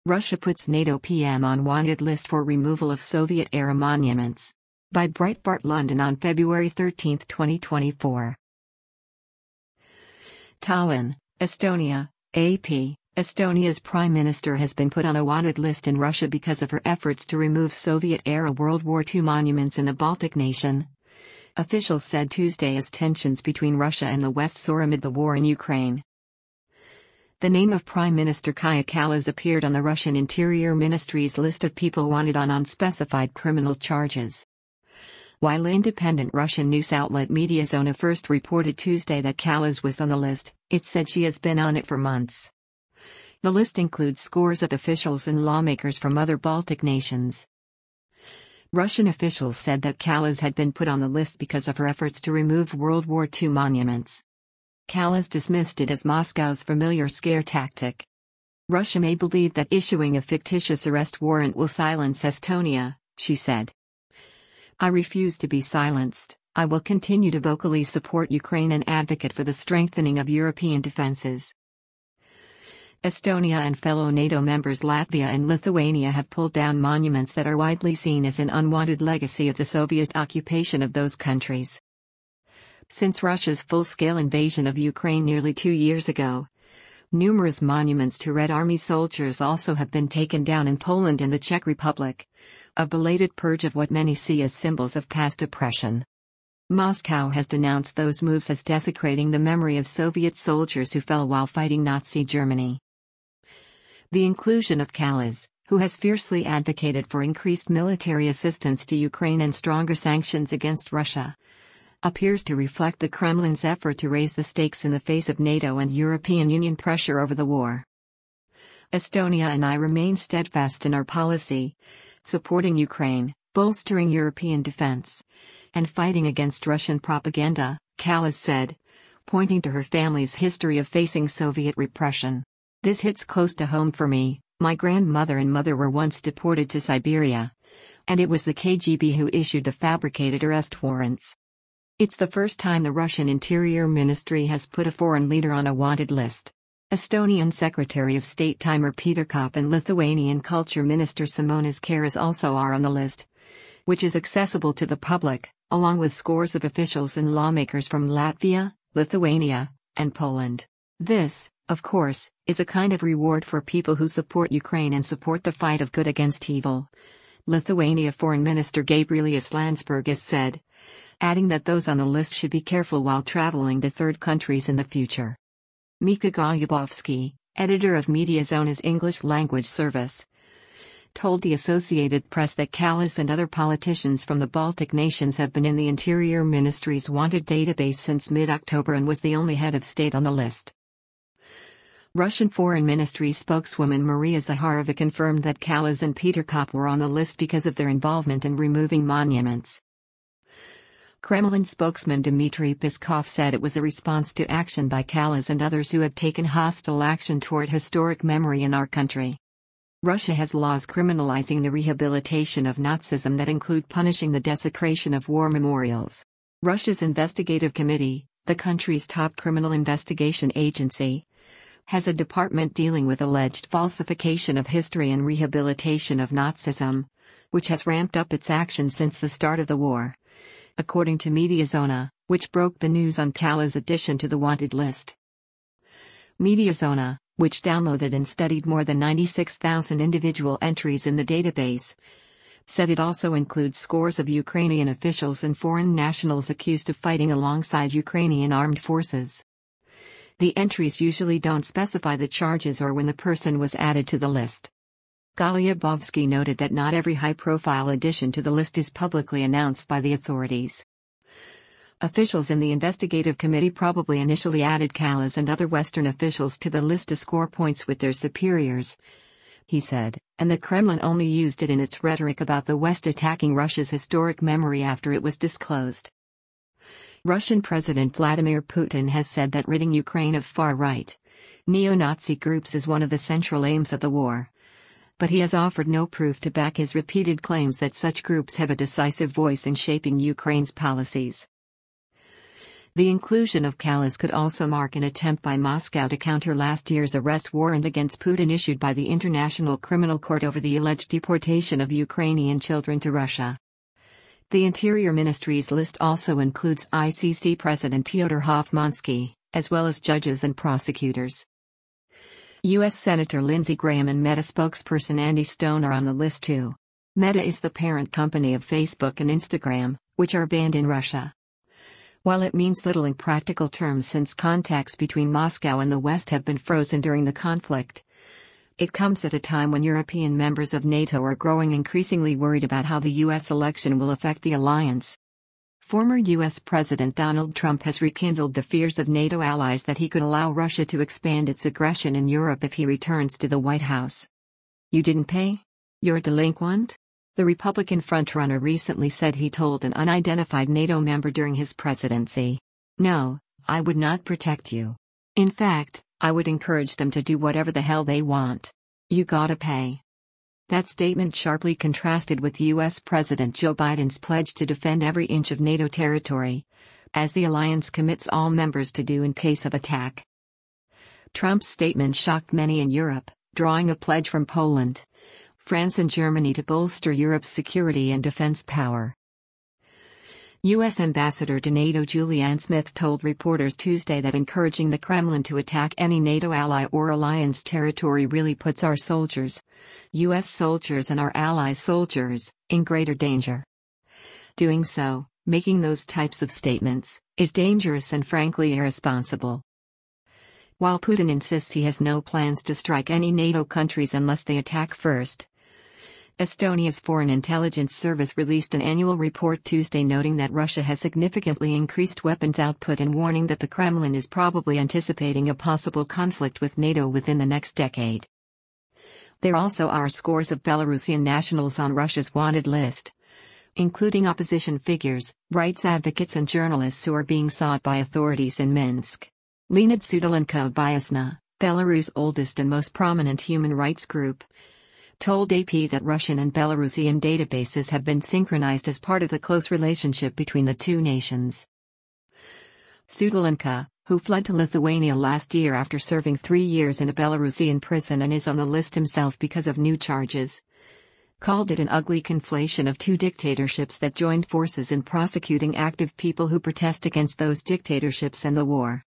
Russia puts NATO PM on wanted list for removal of Soviet-era monuments. By Breitbart London on February 13, 2024. Tallinn, Estonia, AP. Estonia's prime minister has been put on a wanted list in Russia because of her efforts to remove Soviet-era World War II monuments in the Baltic nation. Officials said Tuesday as tensions between Russia and the West soar amid the war in Ukraine. The name of Prime Minister Kaja Kallas appeared on the Russian Interior Ministry's list of people wanted on unspecified criminal charges. While independent Russian news outlet Mediazona first reported Tuesday that Kallas was on the list, it said she has been on it for months. The list includes scores of officials and lawmakers from other Baltic nations. Russian officials said that Kallas had been put on the list because of her efforts to remove World War II monuments. Kallas dismissed it as Moscow's familiar scare tactic. Russia may believe that issuing a fictitious arrest warrant will silence Estonia, she said. I refuse to be silenced. I will continue to vocally support Ukraine and advocate for the strengthening of European defenses. Estonia and fellow NATO members Latvia and Lithuania have pulled down monuments that are widely seen as an unwanted legacy of the Soviet occupation of those countries. Since Russia's full-scale invasion of Ukraine nearly 2 years ago, numerous monuments to Red Army soldiers also have been taken down in Poland and the Czech Republic, a belated purge of what many see as symbols of past oppression. Moscow has denounced those moves as desecrating the memory of Soviet soldiers who fell while fighting Nazi Germany. The inclusion of Kallas, who has fiercely advocated for increased military assistance to Ukraine and stronger sanctions against Russia, appears to reflect the Kremlin's effort to raise the stakes in the face of NATO and European Union pressure over the war. Estonia and I remain steadfast in our policy, supporting Ukraine, bolstering European defense, and fighting against Russian propaganda, Kallas said, pointing to her family's history of facing Soviet repression. This hits close to home for me. My grandmother and mother were once deported to Siberia, and it was the KGB who issued the fabricated arrest warrants. It's the first time the Russian Interior Ministry has put a foreign leader on a wanted list. Estonian Secretary of State Taimar Peterkop and Lithuanian Culture Minister Simonas Karas also are on the list, which is accessible to the public, along with scores of officials and lawmakers from Latvia, Lithuania, and Poland. This, of course, is a kind of reward for people who support Ukraine and support the fight of good against evil, Lithuania Foreign Minister Gabrielius Landsbergis said, adding that those on the list should be careful while traveling to third countries in the future. Mika Golyubovsky, editor of Mediazona's English language service, told the Associated Press that Kallas and other politicians from the Baltic nations have been in the Interior Ministry's wanted database since mid-October and was the only head of state on the list. Russian Foreign Ministry spokeswoman Maria Zakharova confirmed that Kallas and Peterkop were on the list because of their involvement in removing monuments. Kremlin spokesman Dmitry Peskov said it was a response to action by Kallas and others who have taken hostile action toward historic memory in our country. Russia has laws criminalizing the rehabilitation of Nazism that include punishing the desecration of war memorials. Russia's investigative committee, the country's top criminal investigation agency, has a department dealing with alleged falsification of history and rehabilitation of Nazism, which has ramped up its action since the start of the war, according to Mediazona, which broke the news on Kallas' addition to the wanted list. Mediazona, which downloaded and studied more than 96,000 individual entries in the database, said it also includes scores of Ukrainian officials and foreign nationals accused of fighting alongside Ukrainian armed forces. The entries usually don't specify the charges or when the person was added to the list. Golyubovsky noted that not every high-profile addition to the list is publicly announced by the authorities. Officials in the investigative committee probably initially added Kallas and other Western officials to the list to score points with their superiors, he said, and the Kremlin only used it in its rhetoric about the West attacking Russia's historic memory after it was disclosed. Russian President Vladimir Putin has said that ridding Ukraine of far-right, neo-Nazi groups is one of the central aims of the war. But he has offered no proof to back his repeated claims that such groups have a decisive voice in shaping Ukraine's policies. The inclusion of Kallas could also mark an attempt by Moscow to counter last year's arrest warrant against Putin issued by the International Criminal Court over the alleged deportation of Ukrainian children to Russia. The Interior Ministry's list also includes ICC President Pyotr Hofmansky, as well as judges and prosecutors. U.S. Senator Lindsey Graham and Meta spokesperson Andy Stone are on the list too. Meta is the parent company of Facebook and Instagram, which are banned in Russia. While it means little in practical terms since contacts between Moscow and the West have been frozen during the conflict, it comes at a time when European members of NATO are growing increasingly worried about how the U.S. election will affect the alliance. Former U.S. President Donald Trump has rekindled the fears of NATO allies that he could allow Russia to expand its aggression in Europe if he returns to the White House. "You didn't pay? You're a delinquent?" The Republican frontrunner recently said he told an unidentified NATO member during his presidency. "No, I would not protect you. In fact, I would encourage them to do whatever the hell they want. You gotta pay." That statement sharply contrasted with U.S. President Joe Biden's pledge to defend every inch of NATO territory, as the alliance commits all members to do in case of attack. Trump's statement shocked many in Europe, drawing a pledge from Poland, France and Germany to bolster Europe's security and defense power. U.S. Ambassador to NATO Julianne Smith told reporters Tuesday that encouraging the Kremlin to attack any NATO ally or alliance territory really puts our soldiers, U.S. soldiers and our allies' soldiers, in greater danger. Doing so, making those types of statements, is dangerous and frankly irresponsible. While Putin insists he has no plans to strike any NATO countries unless they attack first, Estonia's Foreign Intelligence Service released an annual report Tuesday noting that Russia has significantly increased weapons output and warning that the Kremlin is probably anticipating a possible conflict with NATO within the next decade. There also are scores of Belarusian nationals on Russia's wanted list, including opposition figures, rights advocates and journalists who are being sought by authorities in Minsk. Leonid Sudolenko of Biasna, Belarus' oldest and most prominent human rights group, told AP that Russian and Belarusian databases have been synchronized as part of the close relationship between the two nations. Sudolenko, who fled to Lithuania last year after serving 3 years in a Belarusian prison and is on the list himself because of new charges, called it an ugly conflation of two dictatorships that joined forces in prosecuting active people who protest against those dictatorships and the war.